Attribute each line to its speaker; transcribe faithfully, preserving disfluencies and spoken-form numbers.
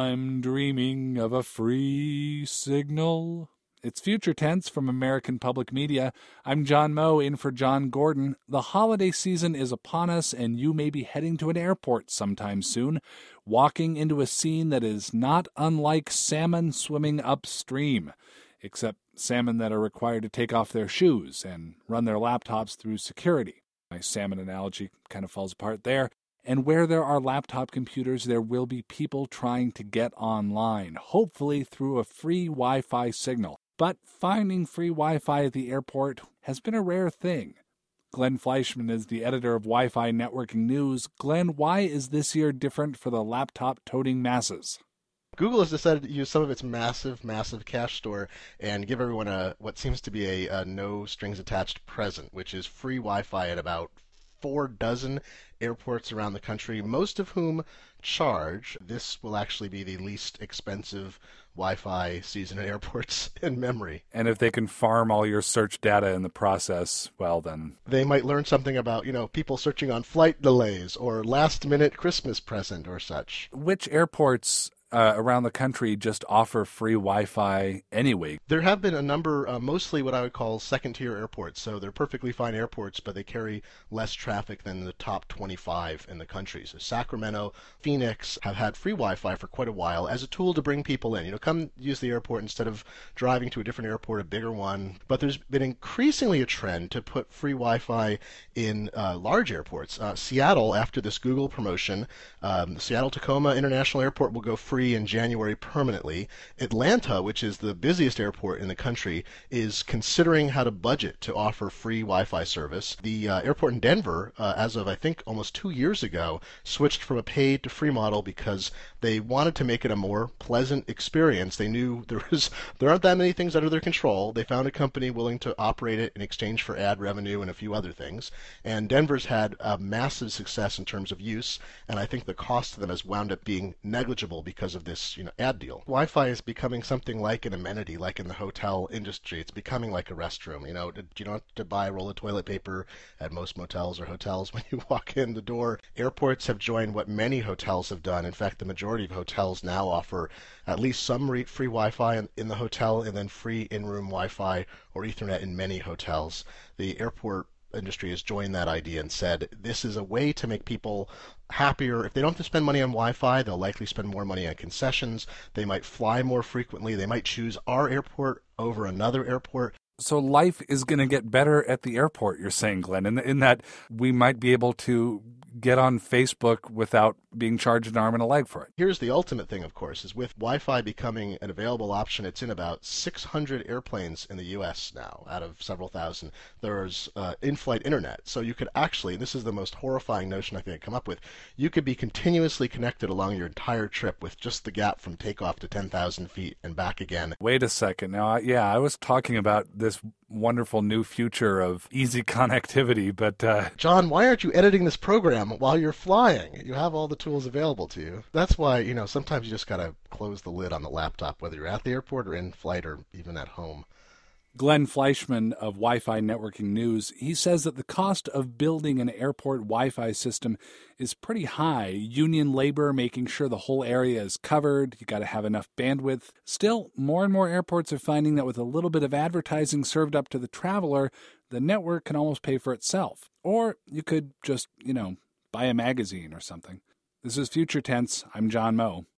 Speaker 1: I'm dreaming of a free signal. It's Future Tense from American Public Media. I'm John Moe, in for John Gordon. The holiday season is upon us, and you may be heading to an airport sometime soon, walking into a scene that is not unlike salmon swimming upstream, except salmon that are required to take off their shoes and run their laptops through security. My salmon analogy kind of falls apart there. And where there are laptop computers, there will be people trying to get online, hopefully through a free Wi-Fi signal. But finding free Wi-Fi at the airport has been a rare thing. Glenn Fleischman is the editor of Wi-Fi Networking News. Glenn, why is this year different for the laptop-toting masses?
Speaker 2: Google has decided to use some of its massive, massive cache store and give everyone a what seems to be a, a no-strings-attached present, which is free Wi-Fi at about four dozen airports around the country, most of whom charge. This will actually be the least expensive Wi-Fi season at airports in memory.
Speaker 1: And if they can farm all your search data in the process, well then...
Speaker 2: They might learn something about, you know, people searching on flight delays or last-minute Christmas present or such.
Speaker 1: Which airports Uh, around the country just offer free Wi-Fi anyway?
Speaker 2: There have been a number, uh, mostly what I would call second-tier airports. So they're perfectly fine airports, but they carry less traffic than the top twenty-five in the country. So Sacramento, Phoenix have had free Wi-Fi for quite a while as a tool to bring people in. You know, come use the airport instead of driving to a different airport, a bigger one. But there's been increasingly a trend to put free Wi-Fi in uh, large airports. Uh, Seattle, after this Google promotion, um, Seattle-Tacoma International Airport will go free in January permanently. Atlanta, which is the busiest airport in the country, is considering how to budget to offer free Wi-Fi service. The uh, airport in Denver, uh, as of I think almost two years ago, switched from a paid to free model because they wanted to make it a more pleasant experience. They knew there was there aren't that many things under their control. They found a company willing to operate it in exchange for ad revenue and a few other things. And Denver's had a massive success in terms of use, and I think the cost to them has wound up being negligible because of this, you know, ad deal. Wi-Fi is becoming something like an amenity, like in the hotel industry. It's becoming like a restroom. You know, you don't have to buy a roll of toilet paper at most motels or hotels when you walk in the door. Airports have joined what many hotels have done. In fact, the majority of hotels now offer at least some free Wi-Fi in, in the hotel, and then free in-room Wi-Fi or Ethernet in many hotels. The airport industry has joined that idea and said this is a way to make people happier. If they don't have to spend money on Wi-Fi, they'll likely spend more money on concessions. They might fly more frequently. They might choose our airport over another airport.
Speaker 1: So life is going to get better at the airport, you're saying, Glenn, in, in that we might be able to get on Facebook without being charged an arm and a leg for it.
Speaker 2: Here's the ultimate thing, of course, is with Wi-Fi becoming an available option, it's in about six hundred airplanes in the U S now, out of several thousand. There's uh, in-flight internet. So you could actually, this is the most horrifying notion I think I come up with, you could be continuously connected along your entire trip with just the gap from takeoff to ten thousand feet and back again.
Speaker 1: Wait a second. Now, I, yeah, I was talking about this wonderful new future of easy connectivity, but... Uh...
Speaker 2: John, why aren't you editing this program while you're flying? You have all the tools available to you. That's why, you know, sometimes you just got to close the lid on the laptop, whether you're at the airport or in flight or even at home.
Speaker 1: Glenn Fleischman of Wi-Fi Networking News, he says that the cost of building an airport Wi-Fi system is pretty high. Union labor, making sure the whole area is covered. You got to have enough bandwidth. Still, more and more airports are finding that with a little bit of advertising served up to the traveler, the network can almost pay for itself. Or you could just, you know, buy a magazine or something. This is Future Tense. I'm John Moe.